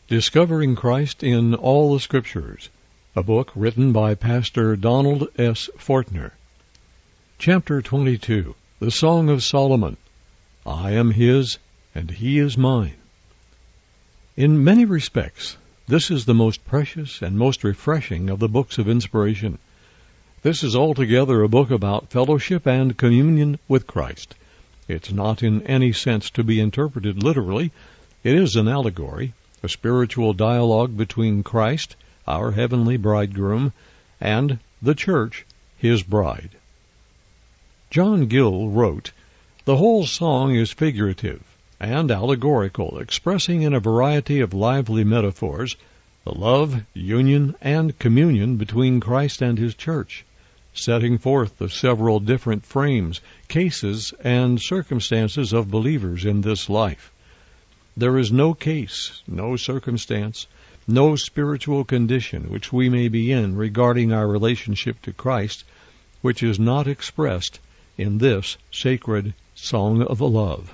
Discovering Christ in All the Scriptures, a book written by Pastor Donald S. Fortner. Chapter 22, The Song of Solomon. I am his, and he is mine. In many respects, this is the most precious and most refreshing of the books of inspiration. This is altogether a book about fellowship and communion with Christ. It's not in any sense to be interpreted literally. It is an allegory, a spiritual dialogue between Christ, our heavenly bridegroom, and the church, his bride. John Gill wrote, "The whole song is figurative and allegorical, expressing in a variety of lively metaphors the love, union, and communion between Christ and his church, setting forth the several different frames, cases, and circumstances of believers in this life. There is no case, no circumstance, no spiritual condition which we may be in regarding our relationship to Christ, which is not expressed in this sacred song of love."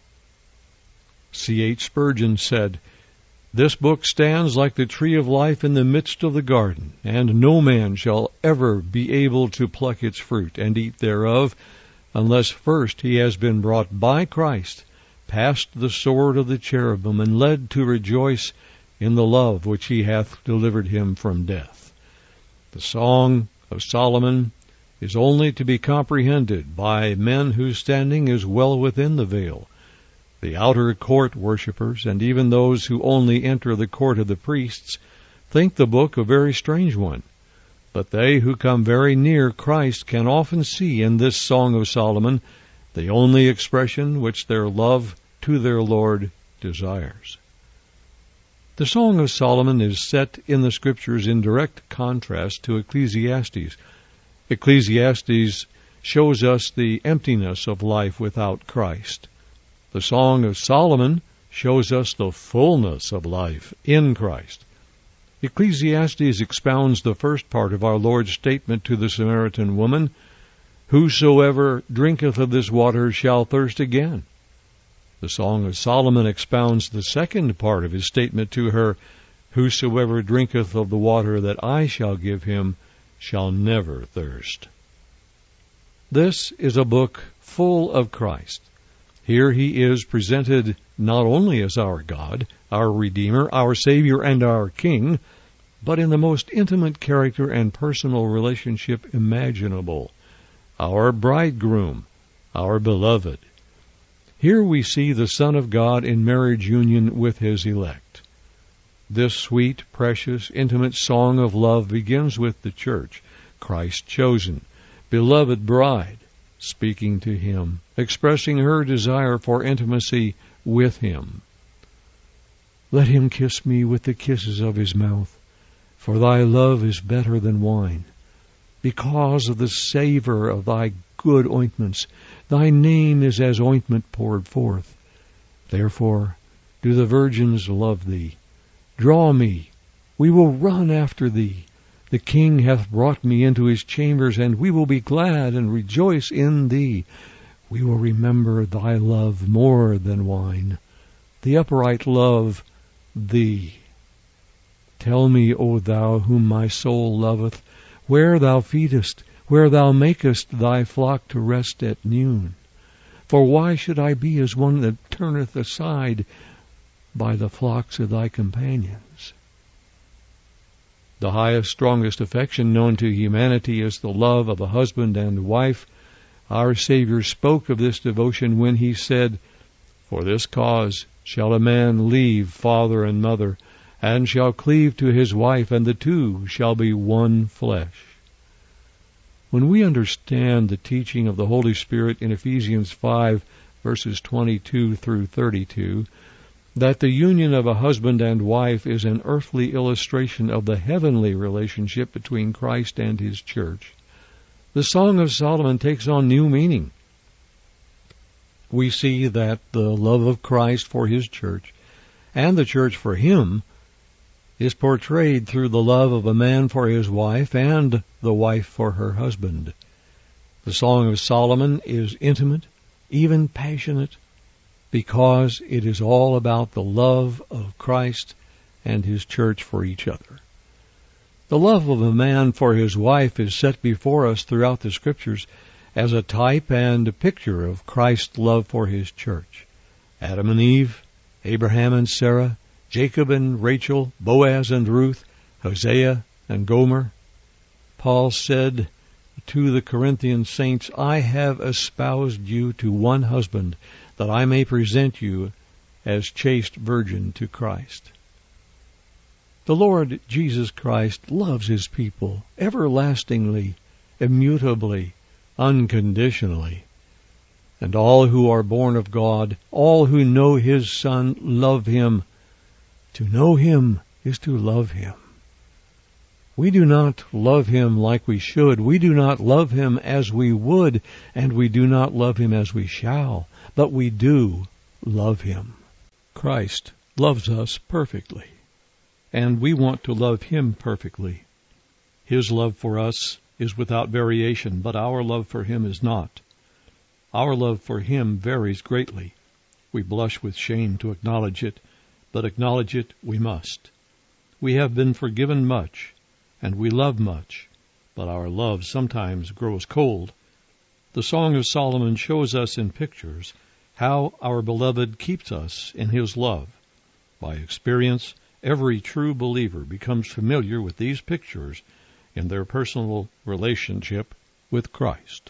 C. H. Spurgeon said, "This book stands like the tree of life in the midst of the garden, and no man shall ever be able to pluck its fruit and eat thereof, unless first he has been brought by Christ past the sword of the cherubim, and led to rejoice in the love which he hath delivered him from death." The Song of Solomon is only to be comprehended by men whose standing is well within the veil. The outer court worshippers, and even those who only enter the court of the priests, think the book a very strange one. But they who come very near Christ can often see in this Song of Solomon the only expression which their love to their Lord desires. The Song of Solomon is set in the Scriptures in direct contrast to Ecclesiastes. Ecclesiastes shows us the emptiness of life without Christ. The Song of Solomon shows us the fullness of life in Christ. Ecclesiastes expounds the first part of our Lord's statement to the Samaritan woman, "Whosoever drinketh of this water shall thirst again." The Song of Solomon expounds the second part of his statement to her, "Whosoever drinketh of the water that I shall give him shall never thirst." This is a book full of Christ. Here he is presented not only as our God, our Redeemer, our Savior, and our King, but in the most intimate character and personal relationship imaginable, our bridegroom, our beloved. Here we see the Son of God in marriage union with his elect. This sweet, precious, intimate song of love begins with the church, Christ chosen, beloved bride, speaking to him, expressing her desire for intimacy with him. "Let him kiss me with the kisses of his mouth, for thy love is better than wine. Because of the savor of thy good ointments, thy name is as ointment poured forth. Therefore do the virgins love thee. Draw me, we will run after thee. The King hath brought me into his chambers, and we will be glad and rejoice in thee. We will remember thy love more than wine. The upright love thee. Tell me, O thou whom my soul loveth, where thou feedest, where thou makest thy flock to rest at noon. For why should I be as one that turneth aside by the flocks of thy companions?" The highest, strongest affection known to humanity is the love of a husband and wife. Our Savior spoke of this devotion when he said, "For this cause shall a man leave father and mother, and shall cleave to his wife, and the two shall be one flesh." When we understand the teaching of the Holy Spirit in Ephesians 5, verses 22 through 32, that the union of a husband and wife is an earthly illustration of the heavenly relationship between Christ and his church, the Song of Solomon takes on new meaning. We see that the love of Christ for his church, and the church for him, is portrayed through the love of a man for his wife and the wife for her husband. The Song of Solomon is intimate, even passionate, because it is all about the love of Christ and his church for each other. The love of a man for his wife is set before us throughout the Scriptures as a type and a picture of Christ's love for his church. Adam and Eve, Abraham and Sarah, Jacob and Rachel, Boaz and Ruth, Hosea and Gomer. Paul said to the Corinthian saints, I have espoused you to one husband, that I may present you as chaste virgin to Christ. The Lord Jesus Christ loves his people everlastingly, immutably, unconditionally. And all who are born of God, all who know his Son, love him. To know him is to love him. We do not love him like we should. We do not love him as we would, and we do not love him as we shall. But we do love him. Christ loves us perfectly, and we want to love him perfectly. His love for us is without variation, but our love for him is not. Our love for him varies greatly. We blush with shame to acknowledge it, but acknowledge it we must. We have been forgiven much, and we love much, but our love sometimes grows cold. The Song of Solomon shows us in pictures how our beloved keeps us in his love. By experience, every true believer becomes familiar with these pictures in their personal relationship with Christ.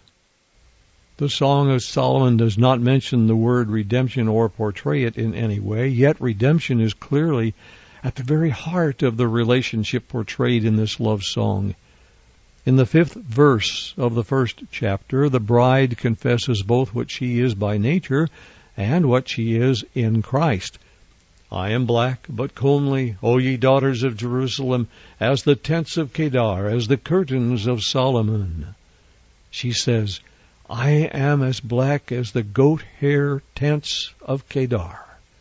The Song of Solomon does not mention the word redemption or portray it in any way, yet redemption is clearly at the very heart of the relationship portrayed in this love song. In the 5th verse of the 1st chapter, the bride confesses both what she is by nature and what she is in Christ. I am black, but comely, O ye daughters of Jerusalem, as the tents of Kedar, as the curtains of Solomon. She says, I am as black as the goat hair tents of Kedar.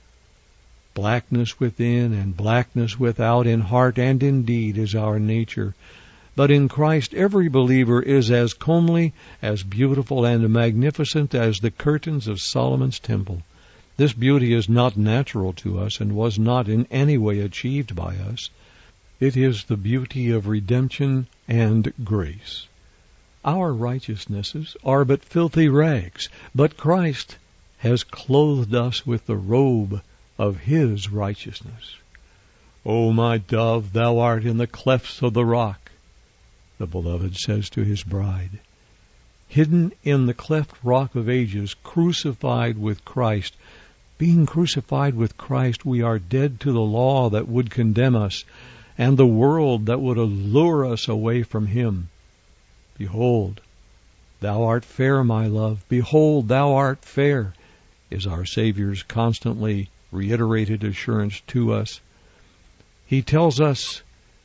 Blackness within and blackness without, in heart and in deed, is our nature. But in Christ every believer is as comely, as beautiful, and magnificent as the curtains of Solomon's temple. This beauty is not natural to us and was not in any way achieved by us. It is the beauty of redemption and grace. Our righteousnesses are but filthy rags, but Christ has clothed us with the robe of his righteousness. O my dove, thou art in the clefts of the rock, the beloved says to his bride. Hidden in the cleft rock of ages, crucified with Christ. Being crucified with Christ, we are dead to the law that would condemn us, and the world that would allure us away from him. Behold, thou art fair, my love. Behold, thou art fair, is our Savior's constantly reiterated assurance to us. He tells us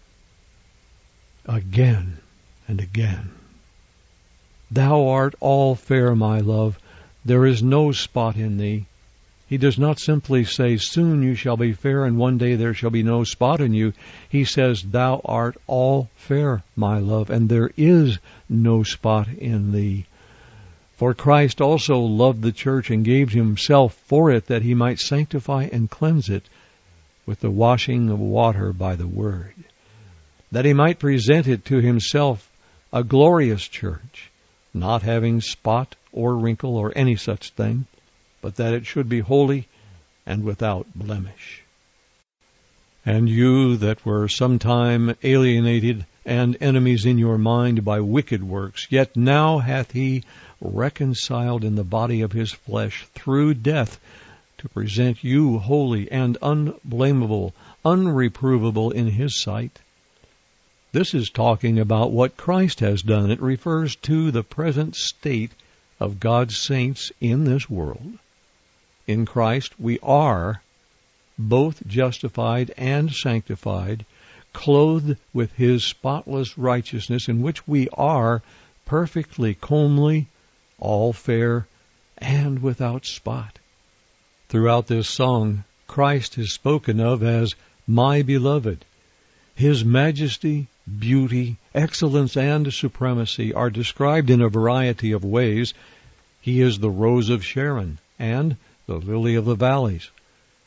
again and again, thou art all fair, my love. There is no spot in thee. He does not simply say, soon you shall be fair, and one day there shall be no spot in you. He says, thou art all fair, my love, and there is no spot in thee. For Christ also loved the church and gave himself for it, that he might sanctify and cleanse it with the washing of water by the word, that he might present it to himself a glorious church, not having spot or wrinkle or any such thing, but that it should be holy and without blemish. And you that were sometime alienated and enemies in your mind by wicked works, yet now hath he reconciled in the body of his flesh through death, to present you holy and unblameable, unreprovable in his sight. This is talking about what Christ has done. It refers to the present state of God's saints in this world. In Christ we are both justified and sanctified, clothed with his spotless righteousness, in which we are perfectly comely, all fair, and without spot. Throughout this song, Christ is spoken of as my beloved. His majesty, beauty, excellence, and supremacy are described in a variety of ways. He is the rose of Sharon and the lily of the valleys.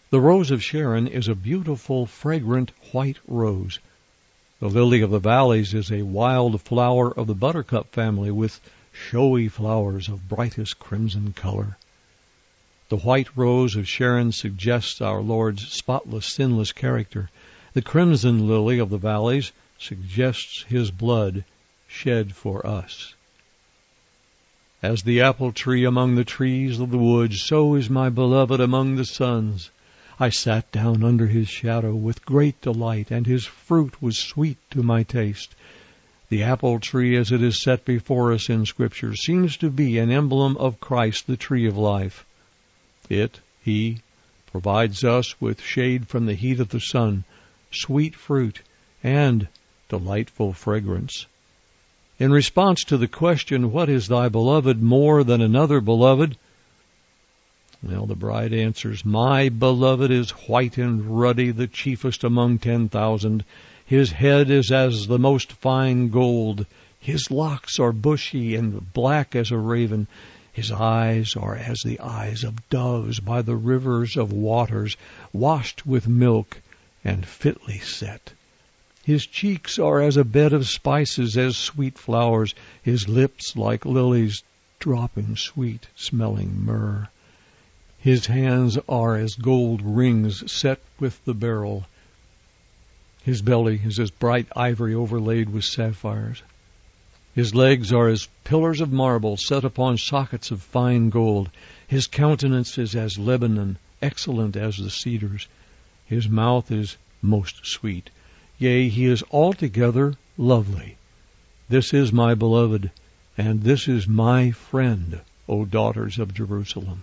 The rose of Sharon is a beautiful, fragrant white rose. The lily of the valleys is a wild flower of the buttercup family with showy flowers of brightest crimson color. The white rose of Sharon suggests our Lord's spotless, sinless character. The crimson lily of the valleys suggests his blood shed for us. As the apple tree among the trees of the woods, so is my beloved among the sons. I sat down under his shadow with great delight, and his fruit was sweet to my taste. The apple tree, as it is set before us in Scripture, seems to be an emblem of Christ, the tree of life. He, provides us with shade from the heat of the sun, sweet fruit, and delightful fragrance. In response to the question, "What is thy beloved more than another beloved?" Well, the bride answers, "My beloved is white and ruddy, the chiefest among 10,000. His head is as the most fine gold. His locks are bushy and black as a raven. His eyes are as the eyes of doves by the rivers of waters, washed with milk and fitly set. His cheeks are as a bed of spices, as sweet flowers. His lips like lilies, dropping sweet-smelling myrrh. His hands are as gold rings set with the beryl. His belly is as bright ivory overlaid with sapphires. His legs are as pillars of marble set upon sockets of fine gold. His countenance is as Lebanon, excellent as the cedars. His mouth is most sweet. Yea, he is altogether lovely. This is my beloved, and this is my friend, O daughters of Jerusalem."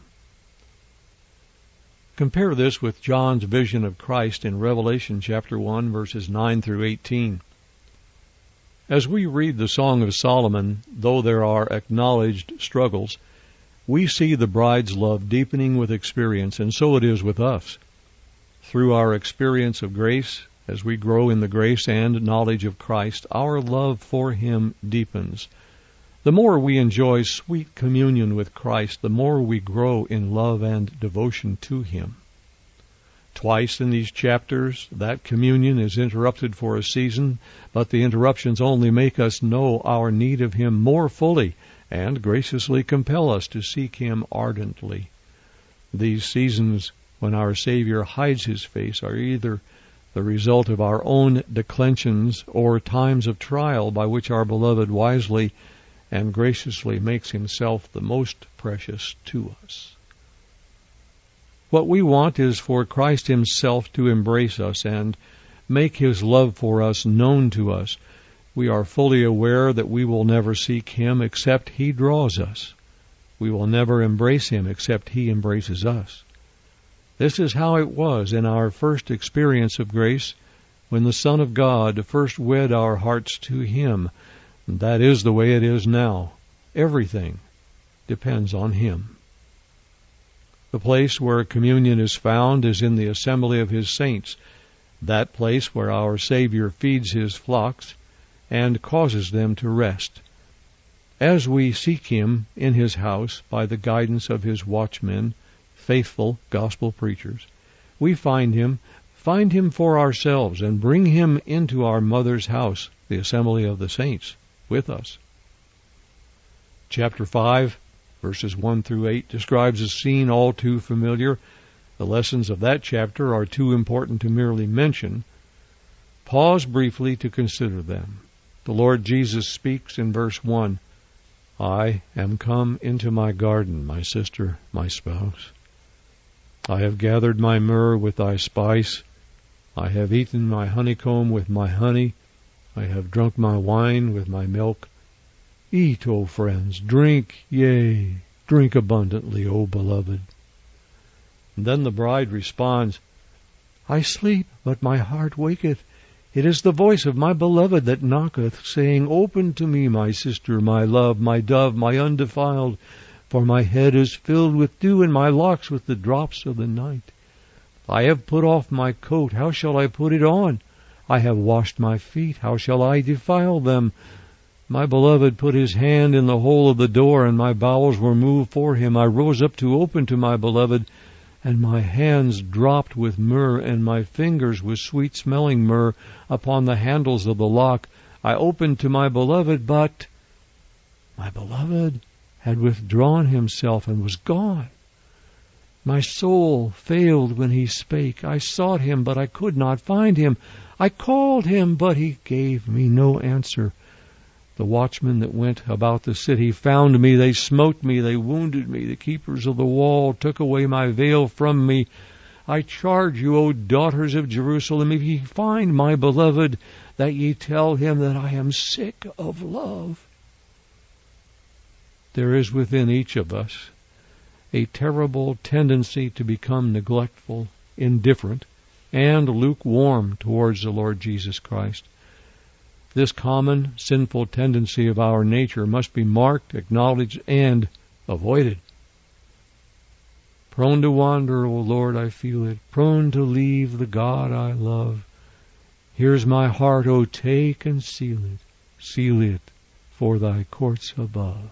Compare this with John's vision of Christ in Revelation chapter 1, verses 9 through 18. As we read the Song of Solomon, though there are acknowledged struggles, we see the bride's love deepening with experience, and so it is with us. Through our experience of grace, as we grow in the grace and knowledge of Christ, our love for him deepens. The more we enjoy sweet communion with Christ, the more we grow in love and devotion to him. Twice in these chapters, that communion is interrupted for a season, but the interruptions only make us know our need of him more fully and graciously compel us to seek him ardently. These seasons when our Savior hides his face are either the result of our own declensions or times of trial by which our beloved wisely and graciously makes himself the most precious to us. What we want is for Christ himself to embrace us and make his love for us known to us. We are fully aware that we will never seek him except he draws us. We will never embrace him except he embraces us. This is how it was in our first experience of grace, when the Son of God first wed our hearts to him. That is the way it is now. Everything depends on him. The place where communion is found is in the assembly of his saints, that place where our Savior feeds his flocks and causes them to rest. As we seek him in his house by the guidance of his watchmen, faithful gospel preachers, we find him for ourselves and bring him into our mother's house, the assembly of the saints, with us. Chapter 5, verses 1 through 8, describes a scene all too familiar. The lessons of that chapter are too important to merely mention. Pause briefly to consider them. The Lord Jesus speaks in verse 1, "I am come into my garden, my sister, my spouse. I have gathered my myrrh with thy spice. I have eaten my honeycomb with my honey. I have drunk my wine with my milk. Eat, O friends, drink, yea, drink abundantly, O beloved." And then the bride responds, "I sleep, but my heart waketh. It is the voice of my beloved that knocketh, saying, Open to me, my sister, my love, my dove, my undefiled. For my head is filled with dew, and my locks with the drops of the night. I have put off my coat, how shall I put it on? I have washed my feet, how shall I defile them? My beloved put his hand in the hole of the door, and my bowels were moved for him. I rose up to open to my beloved, and my hands dropped with myrrh, and my fingers with sweet-smelling myrrh upon the handles of the lock. I opened to my beloved, but my beloved had withdrawn himself and was gone. My soul failed when he spake. I sought him, but I could not find him. I called him, but he gave me no answer. The watchmen that went about the city found me. They smote me. They wounded me. The keepers of the wall took away my veil from me. I charge you, O daughters of Jerusalem, if ye find my beloved, that ye tell him that I am sick of love. There is within each of us a terrible tendency to become neglectful, indifferent, and lukewarm towards the Lord Jesus Christ. This common sinful tendency of our nature must be marked, acknowledged, and avoided. Prone to wander, O Lord, I feel it, prone to leave the God I love. Here's my heart, O take and seal it for thy courts above.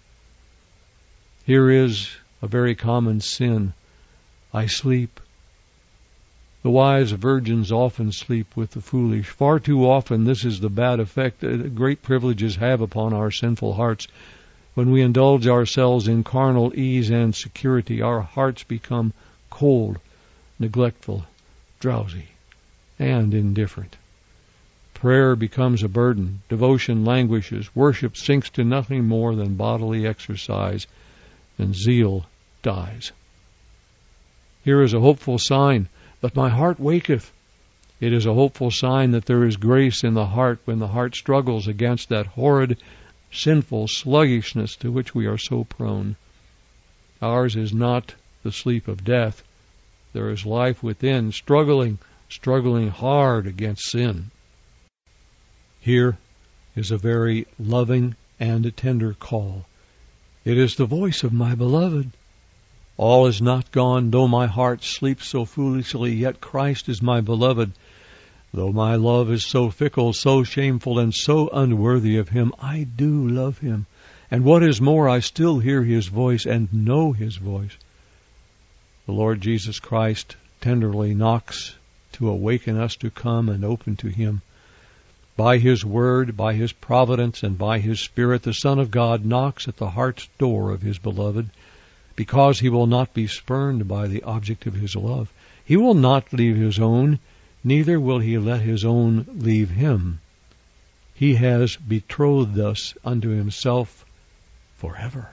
Here is a very common sin. I sleep. The wise virgins often sleep with the foolish. Far too often this is the bad effect that great privileges have upon our sinful hearts. When we indulge ourselves in carnal ease and security, our hearts become cold, neglectful, drowsy, and indifferent. Prayer becomes a burden. Devotion languishes. Worship sinks to nothing more than bodily exercise, and zeal dies. Here is a hopeful sign. But my heart waketh. It is a hopeful sign that there is grace in the heart when the heart struggles against that horrid, sinful sluggishness to which we are so prone. Ours is not the sleep of death. There is life within, struggling hard against sin. Here is a very loving and tender call. It is the voice of my beloved. All is not gone, though my heart sleeps so foolishly, yet Christ is my beloved. Though my love is so fickle, so shameful, and so unworthy of him, I do love him. And what is more, I still hear his voice and know his voice. The Lord Jesus Christ tenderly knocks to awaken us to come and open to him. By his word, by his providence, and by his Spirit, the Son of God knocks at the heart's door of his beloved, because he will not be spurned by the object of his love. He will not leave his own, neither will he let his own leave him. He has betrothed us unto himself forever.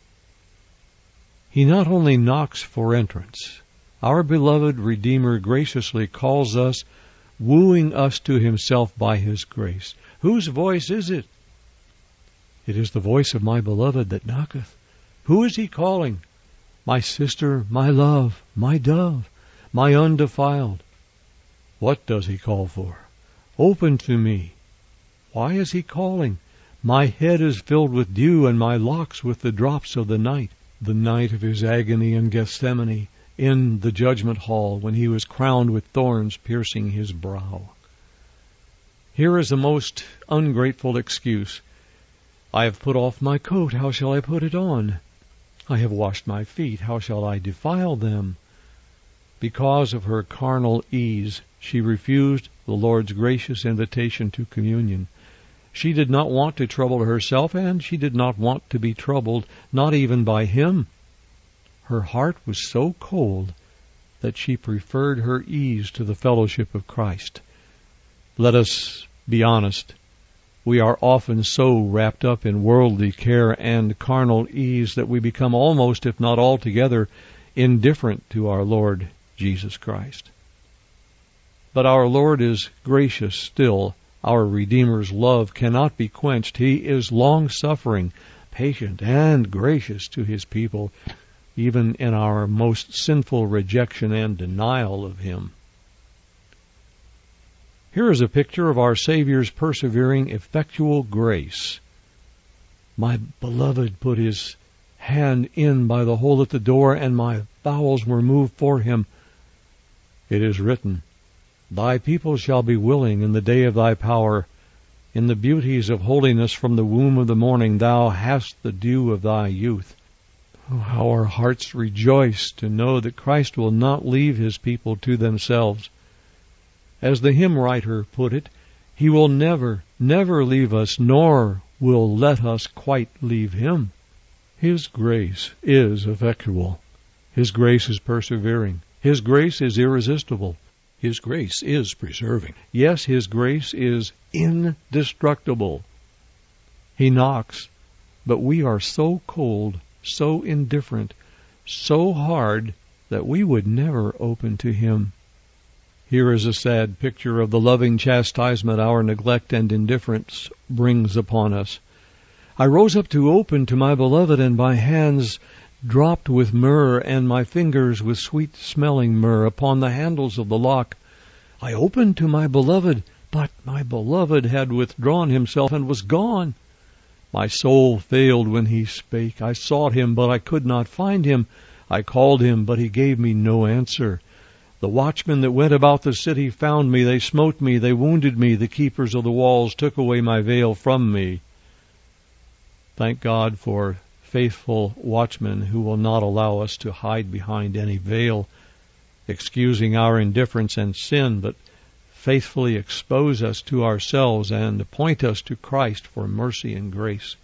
He not only knocks for entrance. Our beloved Redeemer graciously calls us, wooing us to himself by his grace. Whose voice is it? It is the voice of my beloved that knocketh. Who is he calling? My sister, my love, my dove, my undefiled. What does he call for? Open to me. Why is he calling? My head is filled with dew, and my locks with the drops of the night of his agony in Gethsemane, in the judgment hall, when he was crowned with thorns piercing his brow. Here is a most ungrateful excuse. I have put off my coat, how shall I put it on? I have washed my feet, how shall I defile them? Because of her carnal ease, she refused the Lord's gracious invitation to communion. She did not want to trouble herself, and she did not want to be troubled, not even by him. Her heart was so cold that she preferred her ease to the fellowship of Christ. Let us be honest. We are often so wrapped up in worldly care and carnal ease that we become almost, if not altogether, indifferent to our Lord Jesus Christ. But our Lord is gracious still. Our Redeemer's love cannot be quenched. He is long-suffering, patient, and gracious to his people, even in our most sinful rejection and denial of him. Here is a picture of our Savior's persevering, effectual grace. My beloved put his hand in by the hole at the door, and my bowels were moved for him. It is written, Thy people shall be willing in the day of thy power. In the beauties of holiness from the womb of the morning thou hast the dew of thy youth. Oh, how our hearts rejoice to know that Christ will not leave his people to themselves. As the hymn writer put it, he will never, never leave us, nor will let us quite leave him. His grace is effectual. His grace is persevering. His grace is irresistible. His grace is preserving. Yes, his grace is indestructible. He knocks, but we are so cold, so indifferent, so hard that we would never open to him. Here is a sad picture of the loving chastisement our neglect and indifference brings upon us. I rose up to open to my beloved, and my hands dropped with myrrh, and my fingers with sweet-smelling myrrh upon the handles of the lock. I opened to my beloved, but my beloved had withdrawn himself and was gone. My soul failed when he spake. I sought him, but I could not find him. I called him, but he gave me no answer. The watchmen that went about the city found me. They smote me, they wounded me. The keepers of the walls took away my veil from me. Thank God for faithful watchmen who will not allow us to hide behind any veil, excusing our indifference and sin, but faithfully expose us to ourselves and point us to Christ for mercy and grace.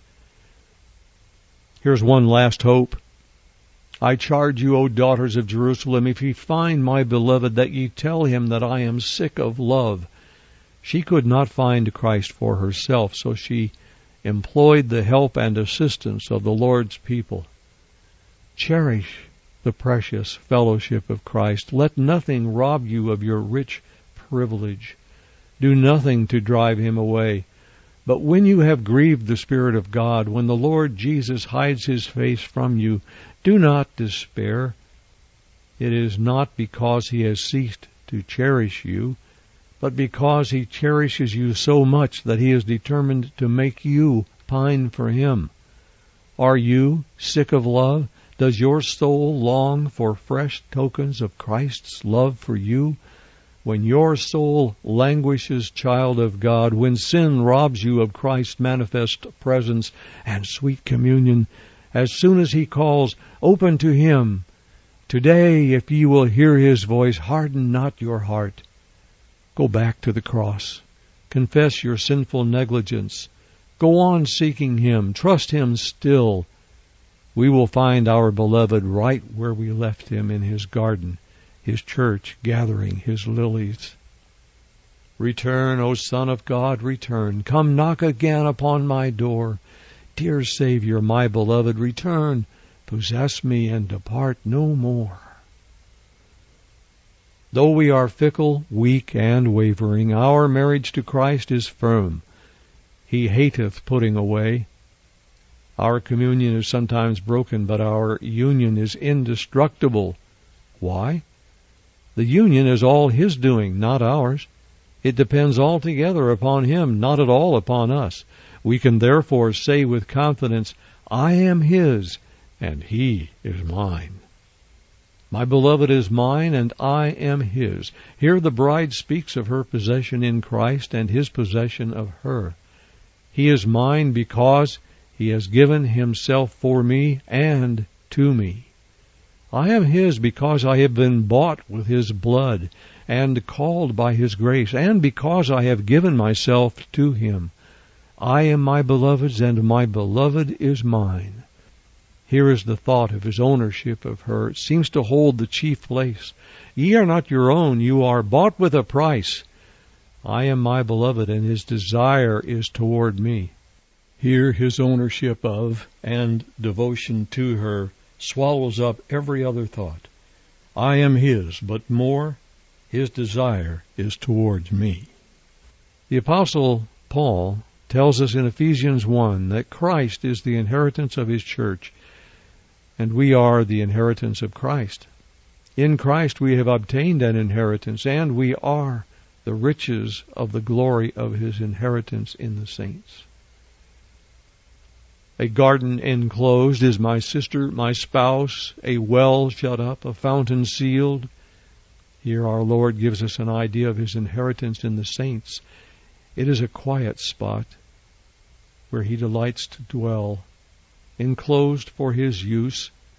Here's one last hope. I charge you, O daughters of Jerusalem, if ye find my beloved, that ye tell him that I am sick of love. She could not find Christ for herself, so she employed the help and assistance of the Lord's people. Cherish the precious fellowship of Christ. Let nothing rob you of your rich privilege. Do nothing to drive him away. But when you have grieved the Spirit of God, when the Lord Jesus hides his face from you, do not despair. It is not because he has ceased to cherish you, but because he cherishes you so much that he is determined to make you pine for him. Are you sick of love? Does your soul long for fresh tokens of Christ's love for you? When your soul languishes, child of God, when sin robs you of Christ's manifest presence and sweet communion, as soon as he calls, open to him. Today, if ye will hear his voice, harden not your heart. Go back to the cross. Confess your sinful negligence. Go on seeking him. Trust him still. We will find our beloved right where we left him in his garden, his church gathering his lilies. Return, O Son of God, return. Come knock again upon my door. Dear Savior, my beloved, return. Possess me and depart no more. Though we are fickle, weak, and wavering, our marriage to Christ is firm. He hateth putting away. Our communion is sometimes broken, but our union is indestructible. Why? The union is all his doing, not ours. It depends altogether upon him, not at all upon us. We can therefore say with confidence, I am his, and he is mine. My beloved is mine, and I am his. Here the bride speaks of her possession in Christ and his possession of her. He is mine because he has given himself for me and to me. I am his because I have been bought with his blood and called by his grace, and because I have given myself to him. I am my beloved's, and my beloved is mine. Here is the thought of his ownership of her. It seems to hold the chief place. Ye are not your own. You are bought with a price. I am my beloved, and his desire is toward me. Here his ownership of and devotion to her swallows up every other thought. I am his, but more, his desire is towards me. The Apostle Paul tells us in Ephesians 1 that Christ is the inheritance of his church, and we are the inheritance of Christ. In Christ we have obtained an inheritance, and we are the riches of the glory of his inheritance in the saints. A garden enclosed is my sister, my spouse, a well shut up, a fountain sealed. Here our Lord gives us an idea of his inheritance in the saints. It is a quiet spot where he delights to dwell, enclosed for his use,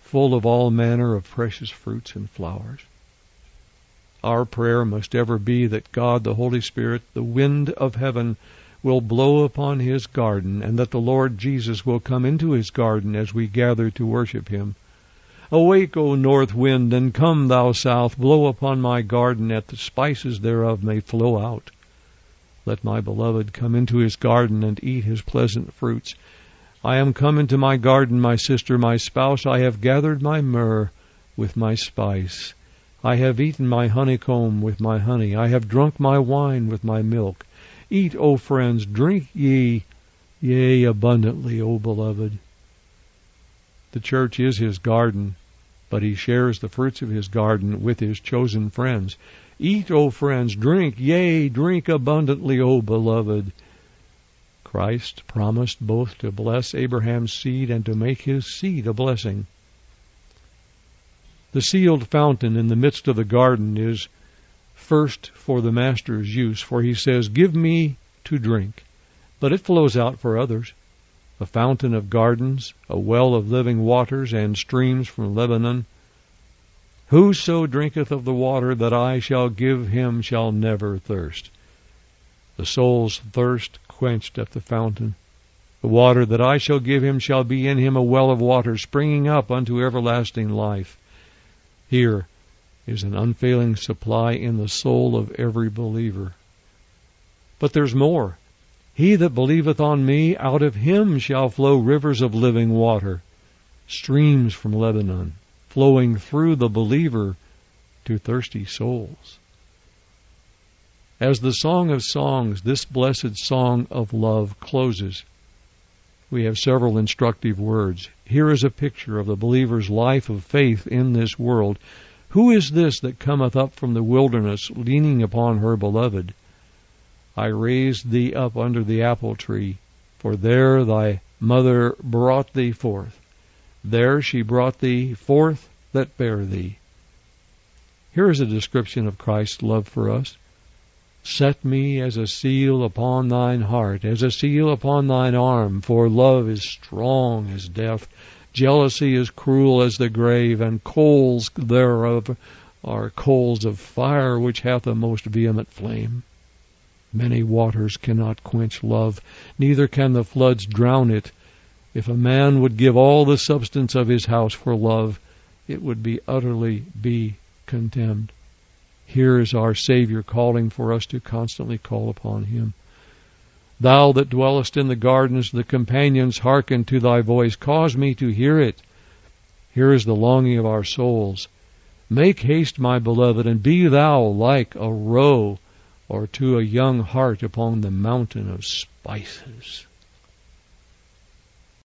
full of all manner of precious fruits and flowers. Our prayer must ever be that God, the Holy Spirit, the wind of heaven, will blow upon His garden, and that the Lord Jesus will come into His garden as we gather to worship Him. Awake, O north wind, and come, thou south, blow upon my garden, that the spices thereof may flow out. Let my beloved come into his garden and eat his pleasant fruits. I am come into my garden, my sister, my spouse. I have gathered my myrrh with my spice. I have eaten my honeycomb with my honey. I have drunk my wine with my milk. Eat, O friends, drink ye, yea, abundantly, O beloved. The church is His garden, but He shares the fruits of His garden with His chosen friends. Eat, O friends, drink, yea, drink abundantly, O beloved. Christ promised both to bless Abraham's seed and to make his seed a blessing. The sealed fountain in the midst of the garden is first for the Master's use, for He says, "Give me to drink," but it flows out for others. A fountain of gardens, a well of living waters, and streams from Lebanon. Whoso drinketh of the water that I shall give him shall never thirst. The soul's thirst quenched at the fountain. The water that I shall give him shall be in him a well of water springing up unto everlasting life. Here is an unfailing supply in the soul of every believer. But there's more. He that believeth on me, out of him shall flow rivers of living water, streams from Lebanon, flowing through the believer to thirsty souls. As the Song of Songs, this blessed song of love closes, we have several instructive words. Here is a picture of the believer's life of faith in this world. Who is this that cometh up from the wilderness, leaning upon her beloved? I raised thee up under the apple tree, for there thy mother brought thee forth. There she brought thee forth that bare thee. Here is a description of Christ's love for us. Set me as a seal upon thine heart, as a seal upon thine arm, for love is strong as death. Jealousy is cruel as the grave, and coals thereof are coals of fire, which hath a most vehement flame. Many waters cannot quench love, neither can the floods drown it. If a man would give all the substance of his house for love, it would be utterly be contemned. Here is our Savior calling for us to constantly call upon Him. Thou that dwellest in the gardens, the companions hearken to thy voice. Cause me to hear it. Here is the longing of our souls. Make haste, my beloved, and be thou like a roe or to a young hart upon the mountain of spices.